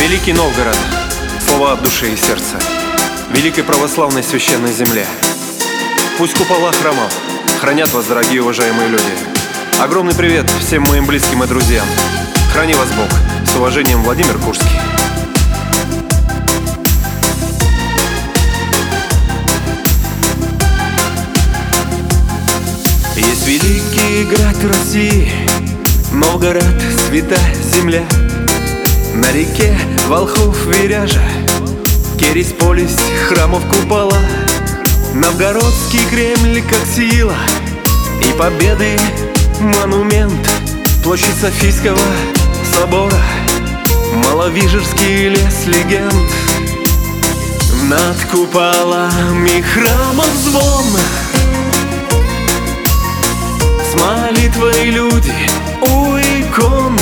Великий Новгород, слова от души и сердца, великой православной священной земле. Пусть купола храмов хранят вас, дорогие уважаемые люди. Огромный привет всем моим близким и друзьям. Храни вас Бог. С уважением, Владимир Курский. Есть великий град России, Новгород, святая земля. На реке волхов Веряжа, Кересь, полюсть, храмов купола. Новгородский Кремль как сила и победы монумент. Площадь Софийского собора, Маловижерский лес легенд. Над куполами храмов звон, с молитвой люди у икон.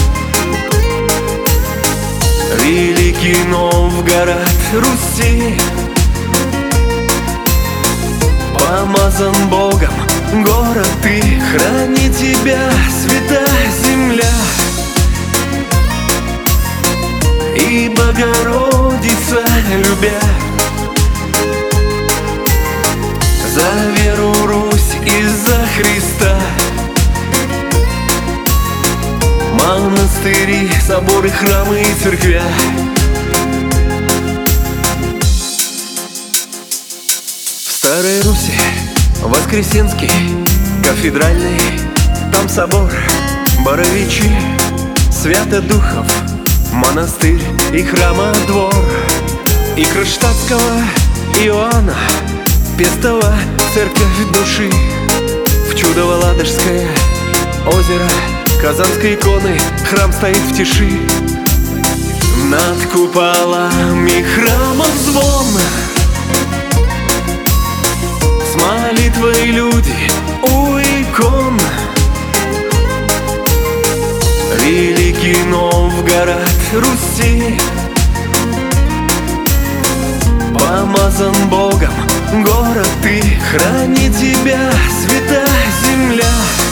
Великий Новгород Руси, помазан Богом город, и храни тебя, святая земля. И Богородица, любя, за веру Русь и за Христа. Монастыри, соборы, храмы и церквя. В Старой Руси Воскресенский, кафедральный, там собор, Боровичи, Свято-Духов, монастырь и храмодвор. И Кронштадтского Иоанна, Пестова, церковь души. В Чудово-Ладожское озеро Казанской иконы храм стоит в тиши. Над куполами храмов звон, с молитвой люди у икон. Великий Новгород Руси, помазан Богом город, и храни тебя, святая земля.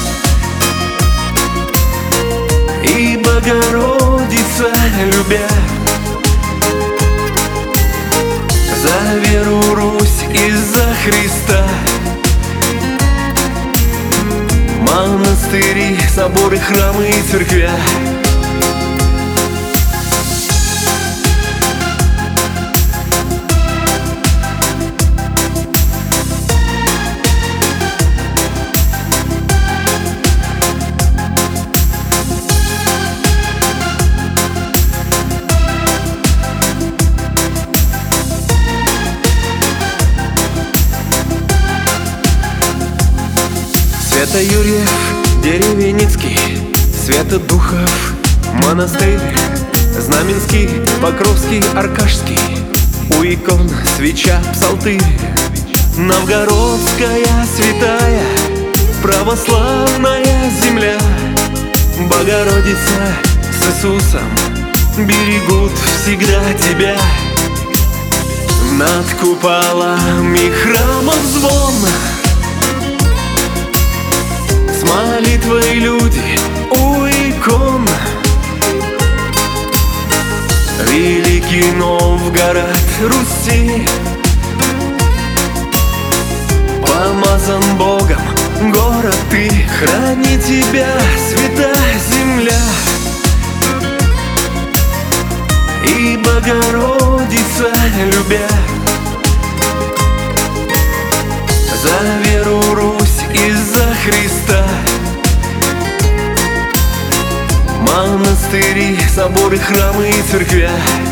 И Богородица, любя, за веру Русь и за Христа. Монастыри, соборы, храмы и церквя. Свято-Юрьев, Деревеницкий, Свято-Духов, монастырь, Знаменский, Покровский, Аркашский, у икон свеча, псалтырь. Новгородская святая православная земля. Богородица с Иисусом берегут всегда тебя. Над куполами храмов звон, с молитвой люди у икон. Великий Новгород Руси, помазан Богом город, и храни тебя, святая земля. И Богородица, любя, за веру Русь и за Христа. Монастыри, соборы, храмы и церквя.